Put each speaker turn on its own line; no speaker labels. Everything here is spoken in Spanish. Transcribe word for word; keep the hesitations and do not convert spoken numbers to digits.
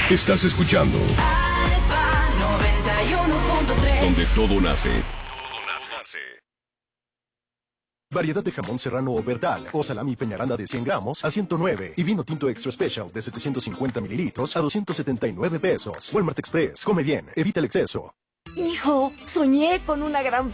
Estás escuchando
Alfa noventa y uno punto tres.
donde todo nace.
Variedad de jamón serrano o Bertal o salami peñaranda de cien gramos a ciento nueve y vino tinto extra special de setecientos cincuenta mililitros a doscientos setenta y nueve pesos. Walmart Express. Come bien, evita el exceso.
Hijo, soñé con una gran